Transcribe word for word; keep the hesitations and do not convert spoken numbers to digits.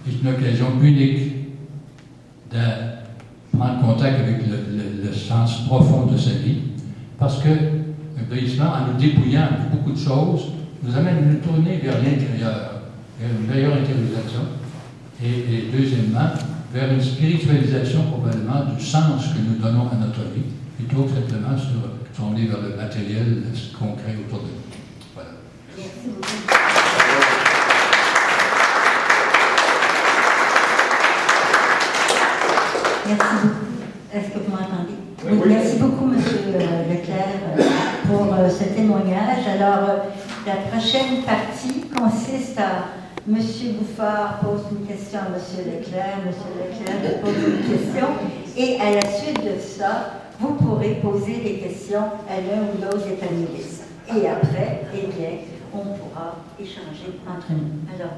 est une occasion unique de prendre contact avec le, le, le sens profond de sa vie, parce que le vieillissement, en nous dépouillant de beaucoup de choses, nous amène à nous tourner vers l'intérieur, vers une meilleure intériorisation, et, et deuxièmement, vers une spiritualisation probablement du sens que nous donnons à notre vie, plutôt que simplement sur tourner vers le matériel, ce concret autour de nous. Voilà. Merci beaucoup. Merci beaucoup. Est-ce que vous m'entendez? Oui, oui. Merci beaucoup, M. Leclerc, pour ce témoignage. Alors, la prochaine partie consiste à M. Bouffard pose une question à M. Leclerc, M. Leclerc pose une question, et à la suite de ça, vous pourrez poser des questions à l'un ou l'autre des panélistes. Et après, eh bien, on pourra échanger entre nous. Alors,